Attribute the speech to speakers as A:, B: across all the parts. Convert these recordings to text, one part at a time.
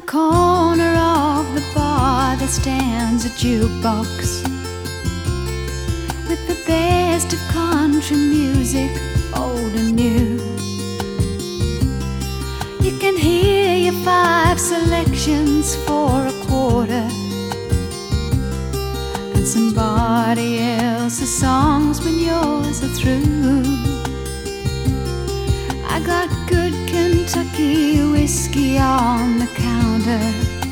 A: corner of the bar there stands a jukebox with the best of country music, old and new. You can hear your 5 selections for a quarter, and somebody else's songs when yours are through. I got good Kentucky whiskey on the counter,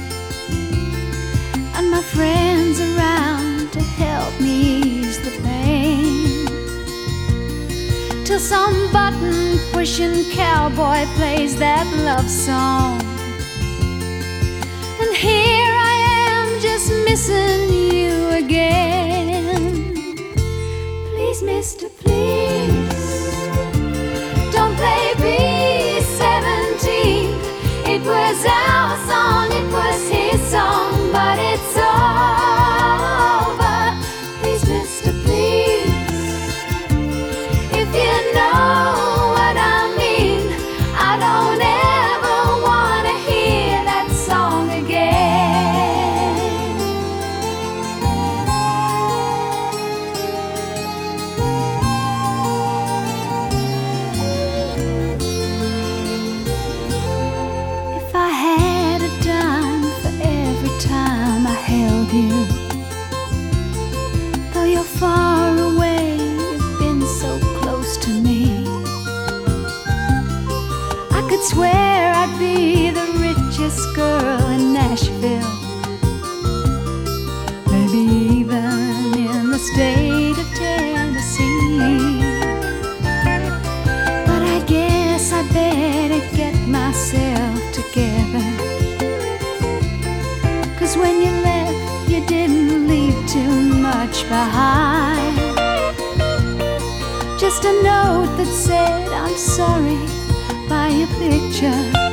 A: and my friends around to help me ease the pain, till some button-pushing cowboy plays that love song. And here I am just missing you again. Please, mister, please, don't play B-17. It was our song, it was his song, but it's over. Please, mister, please, if you know what I mean, I don't ever want to hear that song again. If I had a dime for every time I held you, though you're far away, you've been so close to me. I could swear I'd be the richest girl in Nashville, maybe even in the state of Tennessee. But I guess I better get myself together, 'cause when you left, you didn't leave too much behind. Just a note that said I'm sorry by your picture.